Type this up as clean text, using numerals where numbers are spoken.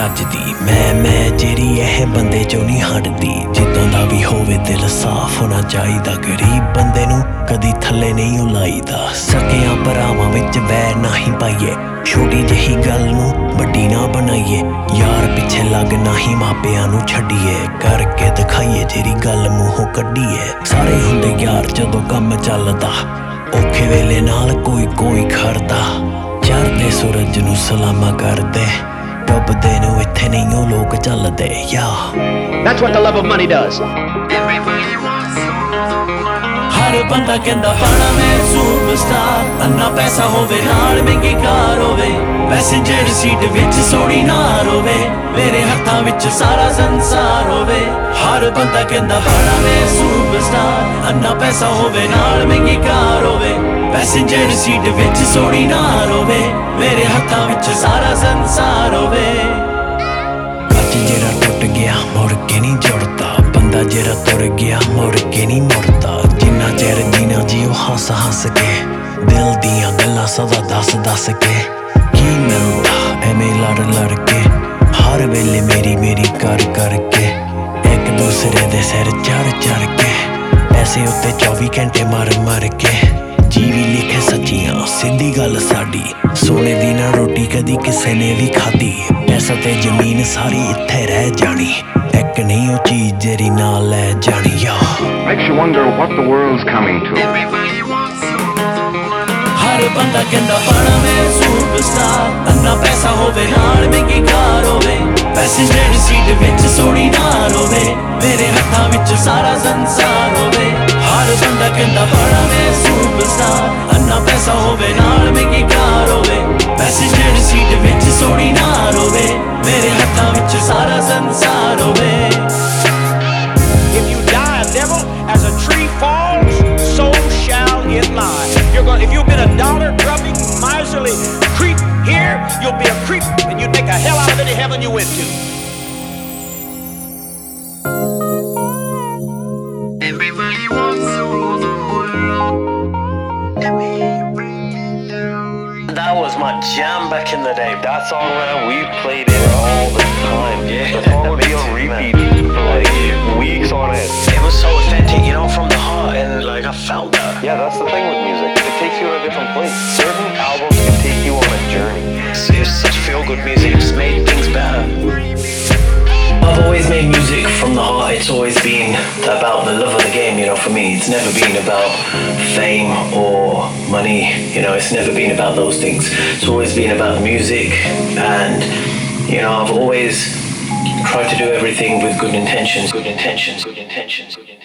ਗੱਜਦੀ ਮੈਂ ਜਿਹੜੀ ਇਹ ਬੰਦੇ ਚੋਂ ਨਹੀਂ ਹਟਦੀ। ਜਿੱਦਾਂ ਦਾ ਵੀ ਹੋਵੇ ਦਿਲ ਸਾਫ਼ ਹੋਣਾ ਚਾਹੀਦਾ। ਗਰੀਬ ਬੰਦੇ ਨੂੰ ਕਦੀ ਥੱਲੇ ਨਹੀਂ ਉਲਾਈਦਾ। ਸਕਿਆਂ ਭਰਾਵਾਂ ਵਿੱਚ ਵੈਰ ਨਾ ਹੀ ਪਾਈਏ। ਛੋਟੀ ਜਿਹੀ ਗੱਲ ਨੂੰ ਵੱਡੀ ਨਾ ਬਣਾਈਏ। ਯਾਰ ਪਿੱਛੇ ਲੱਗ ਨਾ ਹੀ ਮਾਪਿਆਂ ਨੂੰ ਛੱਡੀਏ। ਕਰਕੇ ਦਿਖਾਈਏ ਜਿਹੜੀ ਗੱਲ ਮੂੰਹੋਂ ਕੱਢੀਏ। ਸਾਰੇ ਹੁੰਦੇ ਯਾਰ ਜਦੋਂ ਕੰਮ ਚੱਲਦਾ। ਔਖੇ ਵੇਲੇ ਨਾਲ ਕੋਈ ਖੜਦਾ। ਚੜ੍ਹਦੇ ਸੂਰਜ ਨੂੰ ਸਲਾਮਾ ਕਰਦੇ। ਡੁੱਬਦੇ ਨੂੰ ਇੱਥੇ ਨਹੀਂ ਉਹ ਲੋਕ ਚੱਲਦੇ। That's what the love of money does. ਹਰ ਬੰਦਾ ਕਹਿੰਦਾ ਪਾਣਾ ਮੈਂ ਸੁਪਰਸਟਾਰ। ਅੰਨਾ ਪੈਸਾ ਹੋਵੇ ਨਾਲ ਮਹਿੰਗੀ ਕਾਰ ਹੋਵੇ। ਪੈਸੇਂਜਰ ਸੀਟ ਵਿੱਚ ਸੋਹਣੀ ਨਾਰ ਹੋਵੇ। ਮੇਰੇ ਹੱਥਾਂ ਵਿੱਚ ਸਾਰਾ ਸੰਸਾਰ ਹੋਵੇ। ਹਰ ਬੰਦਾ ਕਹਿੰਦਾ ਪਾਣਾ ਮੈਂ ਸੁਪਰਸਟਾਰ। ਅੰਨਾ ਪੈਸਾ ਹੋਵੇ ਨਾਲ ਮਹਿੰਗੀ ਕਾਰ ਹੋਵੇ। ਪੈਸੇਂਜਰ ਸੀਟ ਵਿੱਚ ਸੋਹਣੀ ਨਾਰ ਹੋਵੇ। ਮੇਰੇ ਹੱਥਾਂ ਵਿੱਚ ਸਾਰਾ ਸੰਸਾਰ ਹੋਵੇ। ਅੱਜ ਜਿਹੜਾ ਟੁੱਟ ਗਿਆ ਮੁੜ ਕੇ ਨਹੀਂ ਜੁੜਦਾ। ਬੰਦਾ ਜਿਹੜਾ ਤੁਰ ਗਿਆ ਮੁੜ ਕੇ ਨਹੀਂ ਮੁੜਦਾ। ਜਿੰਨਾ ਚਿਰ ਜੀਣਾ ਜੀਓ ਹੱਸ ਕੇ। ਦਿਲ ਦੀਆਂ ਗੱਲਾਂ ਸਦਾ ਦੱਸ ਕੇ। ਕੀ ਮਿਲਦਾ ਐਵੇਂ ਲੜ ਕੇ। ਹਰ ਵੇਲੇ ਮੇਰੀ ਕਰਕੇ। ਇੱਕ ਦੂਸਰੇ ਦੇ ਸਿਰ ਚੜ ਕੇ। ਪੈਸੇ ਉੱਤੇ 24 ਘੰਟੇ ਮਾਰ ਕੇ। ਜੀ ਵੀ ਲਿਖੇ ਸੱਚੀਆਂ ਸਿੱਧੀ ਗੱਲ ਸਾਡੀ। ਸੋਨੇ ਦੀ ਨਾ ਰੋਟੀ ਕਦੀ ਕਿਸੇ ਨੇ ਵੀ ਖਾਧੀ। ਪੈਸਾ ਤੇ ਜ਼ਮੀਨ ਸਾਰੀ ਇੱਥੇ ਰਹਿ ਜਾਣੀ। ਇੱਕ ਨਹੀਂ ਉਹ ਚੀਜ਼ ਜਿਹੜੀ ਨਾਲ ਲੈ ਜਾਣੀ। Makes you wonder what the world's coming to. ਹਰ ਬੰਦਾ ਕਹਿੰਦਾ ਪਾਣਾ ਮੈਂ ਸੁਪਰਸਟਾਰ। ਅੰਨਾ ਪੈਸਾ ਹੋਵੇ ਨਾਲ ਮਹਿੰਗੀ ਕਾਰ ਹੋਵੇ। ਪੈਸੇਂਜਰ ਸੀਟ ਵਿੱਚ ਸੋਹਣੀ ਨਾਰ ਹੋਵੇ। ਮੇਰੇ ਹੱਥਾਂ ਵਿੱਚ ਸਾਰਾ ਸੰਸਾਰ ਹੋਵੇ। ਹਰ ਬੰਦਾ ਕਹਿੰਦਾ ਪਾਣਾ ਮੈਂ ਸੁਪਰਸਟਾਰ। ਅੰਨਾ ਪੈਸਾ ਹੋਵੇ ਨਾਲ ਮਹਿੰਗੀ ਕਾਰ ਹੋਵੇ। ਪੈਸੇਂਜਰ ਸੀਟ ਵਿੱਚ ਸੋਹਣੀ ਨਾਰ ਹੋਵੇ। ਮੇਰੇ ਹੱਥਾਂ ਵਿੱਚ ਸਾਰਾ ਸੰਸਾਰ ਹੋਵੇ। If you die a devil, as a tree falls, so shall it lie. If you've been a dollar-grubbing, miserly creep here, you'll be a creep, and you'd make a hell out of any heaven you went to. Everybody wants to rule the world. That was my jam back in the day. That song, man, we played it all the time. Yeah. The song would be on repeat for like weeks on end. It was so authentic, you know, from the heart, and like I felt that. Yeah, that's the thing with music. It takes you to a different place. Certain albums can take you on a journey. It's such feel-good music. It's made things better. I've always made music from the heart. It's always been about the love of the game, you know, for me. It's never been about fame or money, you know, it's never been about those things. It's always been about music, and, you know, I've always tried to do everything with good intentions.